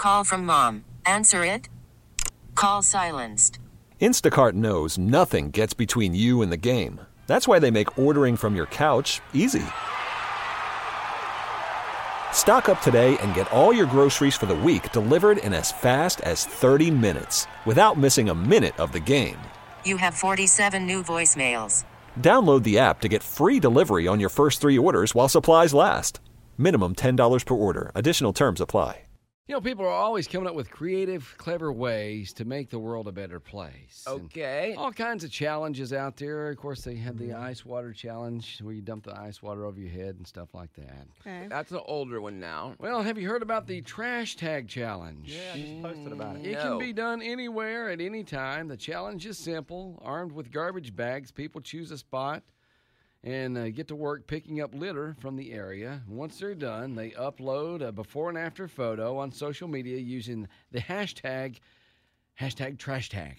Call from mom. Answer it. Call silenced. Instacart knows nothing gets between you and the game. That's why they make ordering from your couch easy. Stock up today and get all your groceries for the week delivered in as fast as 30 minutes without missing a minute of the game. You have 47 new voicemails. Download the app to get free delivery on your first 3 orders while supplies last. Minimum $10 per order. Additional terms apply. You know, people are always coming up with creative, clever ways to make the world a better place. Okay. And all kinds of challenges out there. Of course, they have the ice water challenge where you dump the ice water over your head and stuff like that. Okay. That's an older one now. Well, have you heard about the trash tag challenge? Yeah, I just posted about it. It can be done anywhere at any time. The challenge is simple. Armed with garbage bags, people choose a spot and get to work picking up litter from the area. Once they're done, they upload a before and after photo on social media using the hashtag trash tag.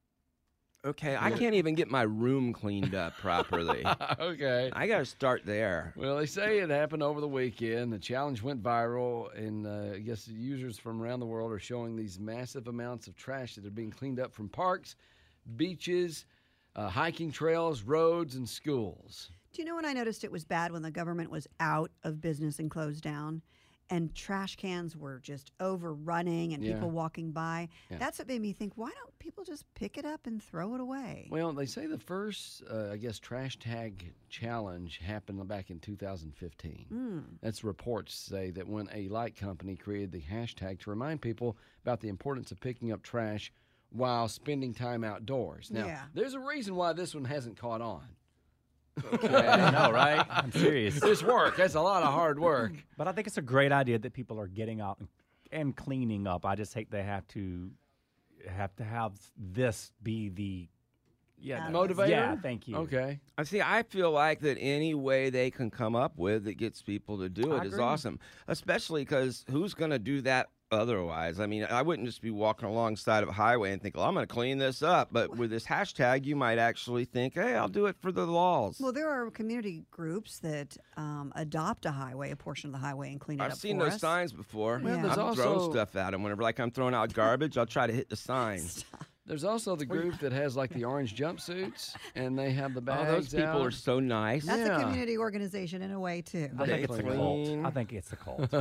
Okay, I can't even get my room cleaned up properly. Okay. I got to start there. Well, they say it happened over the weekend. The challenge went viral, and I guess users from around the world are showing these massive amounts of trash that are being cleaned up from parks, beaches, hiking trails, roads, and schools. Do you know when I noticed it was bad when the government was out of business and closed down and trash cans were just overrunning and people walking by? Yeah. That's what made me think, why don't people just pick it up and throw it away? Well, they say the first, trash tag challenge happened back in 2015. That's reports say that when a light company created the hashtag to remind people about the importance of picking up trash while spending time outdoors. Now, there's a reason why this one hasn't caught on. Okay. I know, right? I'm serious. It's work. That's a lot of hard work. But I think it's a great idea that people are getting out and cleaning up. I just hate they have to have this be the motivator. Yeah, thank you. Okay. I feel like that any way they can come up with that gets people to do it I is agree. awesome. Especially because who's going to do that otherwise? I mean, I wouldn't just be walking alongside of a highway and think, well, I'm going to clean this up. But with this hashtag, you might actually think, hey, I'll do it for the laws. Well, there are community groups that adopt a portion of the highway, and clean it up I've seen for those us. signs before. Well, there's I've thrown stuff at them. Whenever I'm throwing out garbage, I'll try to hit the sign. There's also the group that has like the orange jumpsuits, and they have the bags those people out. are so nice. That's a community organization in a way, too. I think it's a cult. Clean. I think it's a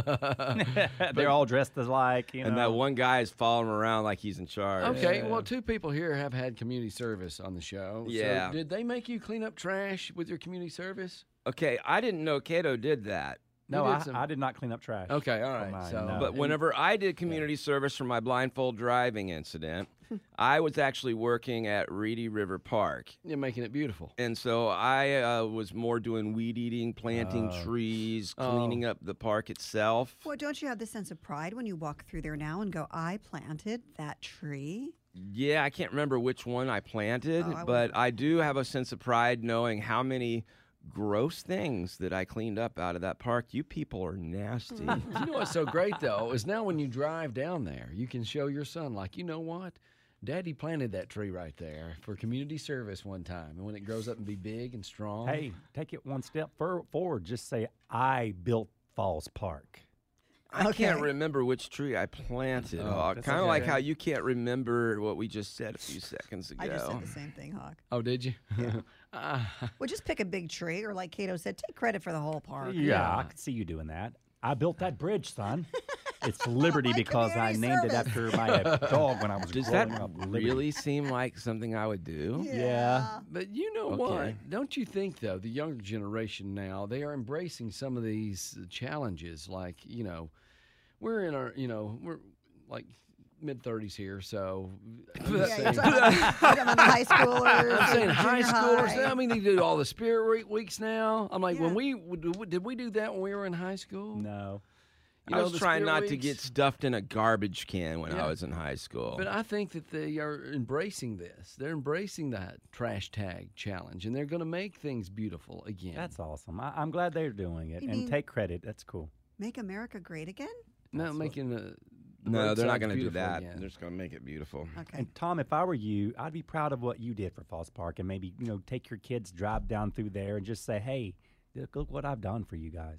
cult. They're all dressed alike, you know. And that one guy is following him around like he's in charge. Okay, well, 2 people here have had community service on the show. Yeah. So did they make you clean up trash with your community service? Okay, I didn't know Cato did that. No, You did I did not clean up trash. Okay, all right. mine, So, no. But whenever I did community service for my blindfold driving incident, I was actually working at Reedy River Park. you're making it beautiful. And so I was more doing weed eating, planting trees, cleaning up the park itself. Well, don't you have the sense of pride when you walk through there now and go, I planted that tree? Yeah, I can't remember which one I planted, Oh, I but I do have a sense of pride knowing how many gross things that I cleaned up out of that park. You people are nasty. You know what's so great, though, is now when you drive down there, you can show your son, like, you know what? Daddy planted that tree right there for community service one time. And when it grows up and be big and strong. Hey, take it one step forward. Just say, I built Falls Park. I can't remember which tree I planted, Hawk. that's Kind of okay. like how you can't remember what we just said a few seconds ago. I just said the same thing, Hawk. Oh, did you? Well, just pick a big tree, or like Cato said, take credit for the whole park. Yeah, I could see you doing that. I built that bridge, son. It's Liberty Like because I community named it service. after my dog when I was Does growing that up. Liberty. really seem like something I would do? Yeah. But you know what? Don't you think, though, the younger generation now, they are embracing some of these challenges? Like, you know, we're in our, we're like mid-30s here, so. Yeah, you're talking about the high schoolers. I'm saying and high junior schoolers. high. I mean, they do all the spirit weeks now. I'm like, Yeah. did we do that when we were in high school? No. You I know, was the trying Spirit not to Weeks? get stuffed in a garbage can when Yeah. I was in high school. But I think that they are embracing this. They're embracing that trash tag challenge, and they're going to make things beautiful again. That's awesome. I'm glad they're doing it. You And mean- take credit. That's cool. Make America great again? not making the no, they're not roadsides going to do beautiful that. again. They're just going to make it beautiful. Okay. And Tom, if I were you, I'd be proud of what you did for Falls Park, and maybe take your kids, drive down through there, and just say, "Hey, look what I've done for you guys."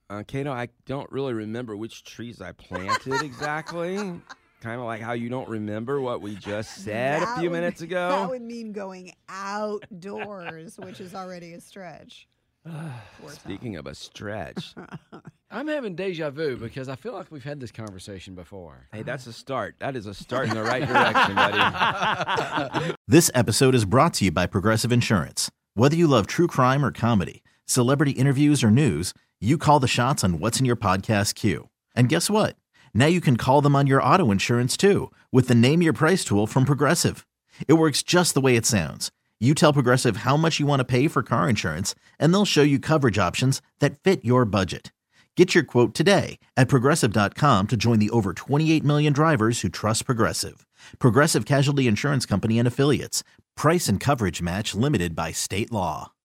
Kato, I don't really remember which trees I planted exactly. Kind of like how you don't remember what we just said a few minutes ago. That would mean going outdoors, which is already a stretch. Speaking of a stretch. I'm having deja vu because I feel like we've had this conversation before. Hey, that's a start. That is a start in the right direction, buddy. This episode is brought to you by Progressive Insurance. Whether you love true crime or comedy, celebrity interviews or news, you call the shots on what's in your podcast queue. And guess what? Now you can call them on your auto insurance too with the Name Your Price tool from Progressive. It works just the way it sounds. You tell Progressive how much you want to pay for car insurance, and they'll show you coverage options that fit your budget. Get your quote today at Progressive.com to join the over 28 million drivers who trust Progressive. Progressive Casualty Insurance Company and Affiliates. Price and coverage match limited by state law.